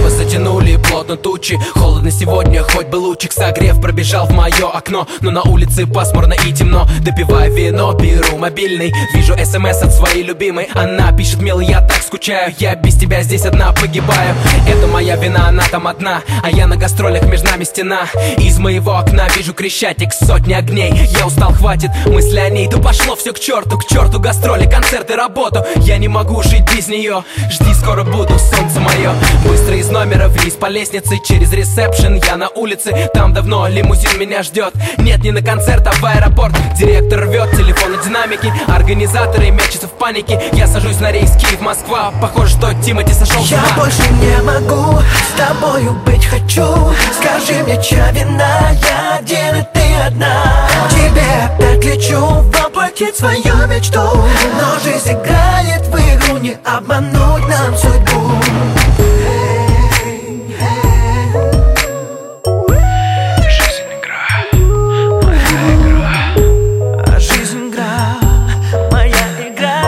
Небо затянули плотно тучи. Холодно сегодня, хоть бы лучик согрев пробежал в мое окно. Но на улице пасмурно и темно. Допиваю вино, беру мобильный. Вижу СМС от своей любимой. Она пишет: милый, я так скучаю. Я без тебя здесь одна погибаю. Это моя вина, она там одна, а я на гастролях, между нами стена. Из моего окна вижу Крещатик, сотни огней. Я устал, хватит мысли о ней. Да пошло все к черту гастроли, концерты, работу. Я не могу жить без нее. Жди, скоро буду, солнце мое. Быстро из номера вниз по лестнице, через ресепшн я на улице. Там давно лимузин меня ждет. Нет, не на концерт, а в аэропорт. Директор рвет телефоны, динамики. Организаторы мечутся в панике. Я сажусь на рейс Киев-Москва. Похоже, что Тимати сошел с ума. Я больше не могу с тобою быть, хочу. Скажи мне, чья вина, я один и ты одна. Тебе опять лечу воплотить свою мечту. Но жизнь играет в игру, не обмануть нам судьбу. Жизнь игра, моя игра. Жизнь игра, моя игра.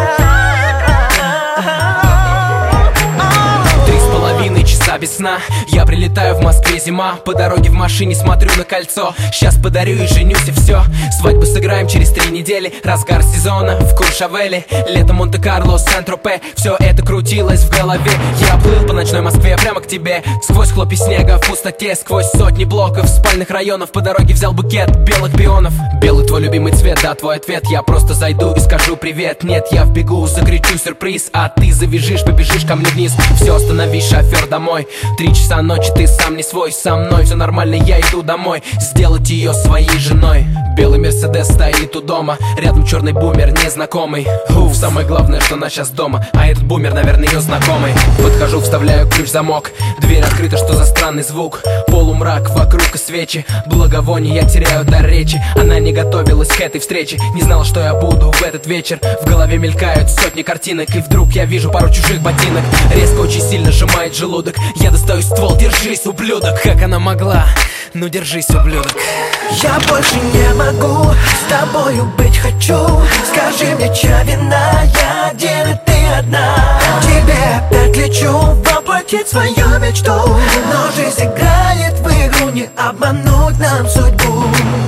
3,5 часа без сна. Я прилетаю в Москве, зима. По дороге в машине смотрю на кольцо. Сейчас подарю и женюсь, и все. Свадьбу сыграем через 3 недели. Разгар сезона в Куршавеле. Лето Монте-Карло, Сент-Тропе. Все это крутилось в голове. Я плыл по ночной Москве прямо к тебе. Сквозь хлопья снега в пустоте. Сквозь сотни блоков спальных районов. По дороге взял букет белых пионов. Белый твой любимый цвет, да, твой ответ. Я просто зайду и скажу привет. Нет, я вбегу, закричу сюрприз. А ты завяжешь, побежишь ко мне вниз. Все, останови, шофер, домой. 3 часа ночи, ты сам не свой. Со мной все нормально, я иду домой. Сделать ее своей женой. Белый Мерседес стоит у дома. Рядом черный бумер, незнакомый. Уф, самое главное, что она сейчас дома. А этот бумер, наверное, ее знакомый. Подхожу, вставляю ключ в замок. Дверь открыта, что за странный звук. Полумрак, вокруг и свечи. Благовоние, я теряю дар речи. Она не готовилась к этой встрече. Не знала, что я буду в этот вечер. В голове мелькают сотни картинок. И вдруг я вижу пару чужих ботинок. Резко, очень сильно сжимает желудок. Я достаю ствол, держись, ублюдок. Как она могла? Ну держись, ублюдок. Я больше не могу с тобою быть, хочу. Скажи мне, чья вина, я один и ты одна. Тебе опять лечу воплотить свою мечту. Но жизнь играет в игру, не обмануть нам судьбу.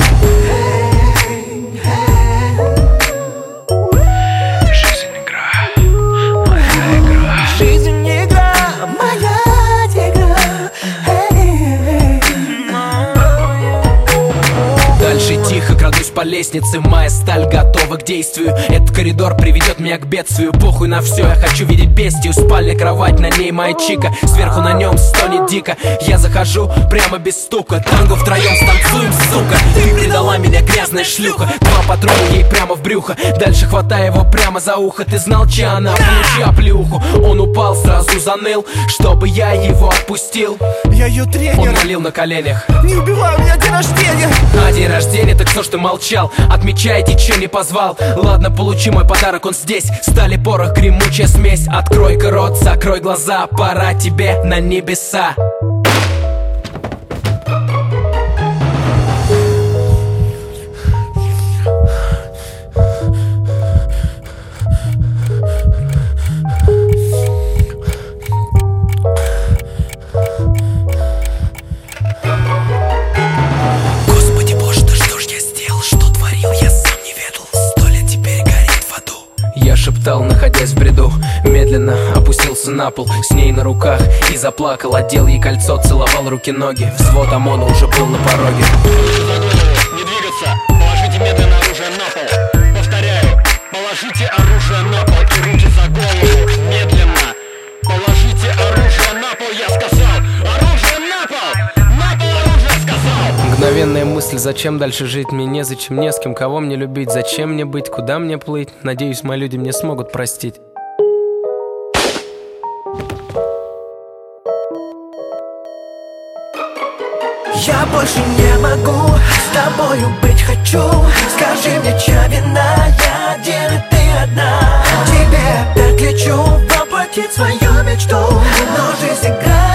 Жизнь игра, моя игра. Жизнь игра, моя игра. Дальше тихо крадусь по лестнице. Моя сталь готова к действию. Этот коридор приведет меня к бедствию. Похуй на все, я хочу видеть бестию. Спальня, кровать, на ней моя чика. Сверху на нем стонет дико. Я захожу прямо без стука. Танго втроем станцуем, сука. Ты предала меня, грязная шлюха. 2 патрона ей прямо в брюхо. Дальше хватаю его прямо за ухо. Ты знал, чья она? Получи оплеуху. Он упал, сразу заныл, чтобы я его отпустил. Я ее Он тренер, молил на коленях. не убивай, у меня день рождения. А день рождения, так что ж ты молчал? Отмечайте, че не позвал. Ладно, получи мой подарок, он здесь. Стали, порох, гремучая смесь. Открой-ка рот, закрой глаза. Пора тебе на небеса. Господи боже, да что ж я сделал? Что творил, я сам не ведал. 100 лет теперь горит в аду. Я шептал, находясь в бреду. Медленно опустился на пол, с ней на руках, и заплакал. Одел ей кольцо, целовал руки-ноги. Взвод ОМОНа уже был на пороге. Не двигаться, положите медленно оружие на пол. Повторяю, положите оружие на пол и руки за голову. Медленно. Положите оружие на пол, я сказал. Оружие на пол! На пол оружие сказал! Мгновенная мысль, зачем дальше жить? Мне незачем, не с кем, кого мне любить. Зачем мне быть, куда мне плыть? Надеюсь, мои люди мне смогут простить. Я больше не могу с тобою быть, хочу. Скажи мне, чья вина, я один и ты одна. Тебе опять лечу воплотить свою мечту. Но жизнь играет